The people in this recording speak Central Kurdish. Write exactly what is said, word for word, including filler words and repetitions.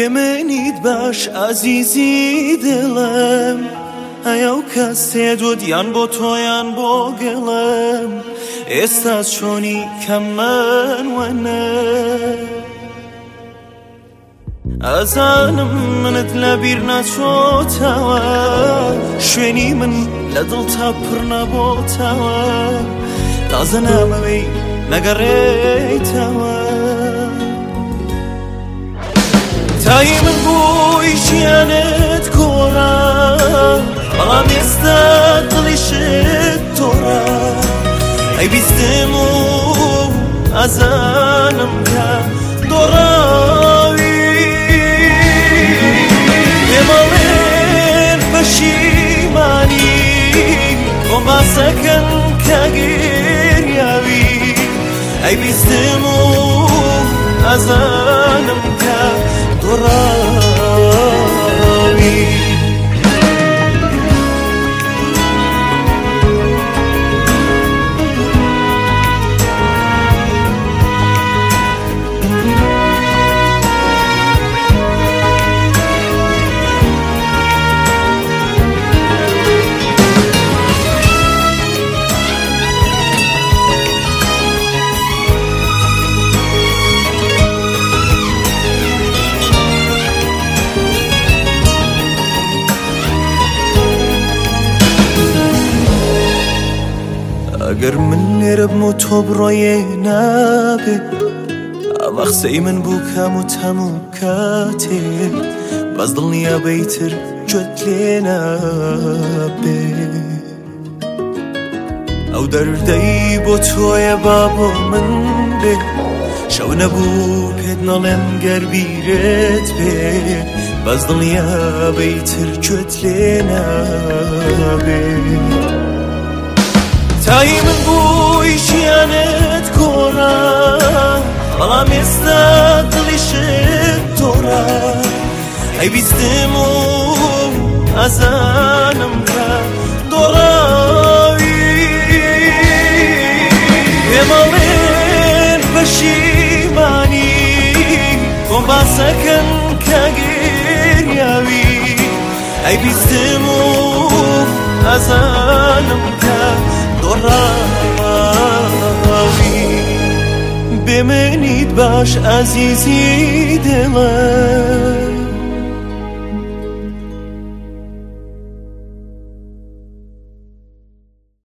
بمنید باش عزیزی دلم ایو کسی دو دیان با تویان با گلم استاز چونی کمن و نه ازانم منت لبیر نچوتاوا شوینی من لدل تپر نبوتاوا تازه ناموی نگریتاوا تای من بوی جیانت کورا بلام استاد دلشت تورا ای بیستمو ازانم که دوراوی بمالن پشیمانی با سکن کگریابی ای بیستمو ازانم که دوراوی اگر من نرب متو برای نبه وقتی من بو کم و تمو کاته باز دلنیا بیتر جد لنبه او دردی بو توی بابا من به شو نبو پید نالم گر بیرت به باز دلنیا بیتر جد لنبه تای من بوی جیانت کورا بلام استاد دلشت تورا ای بیستمو ازانم که دوراوی بمالن پشیمانی با سکن کگریابی ای بیستمو ازانم که بمنید باش عزیزی دلم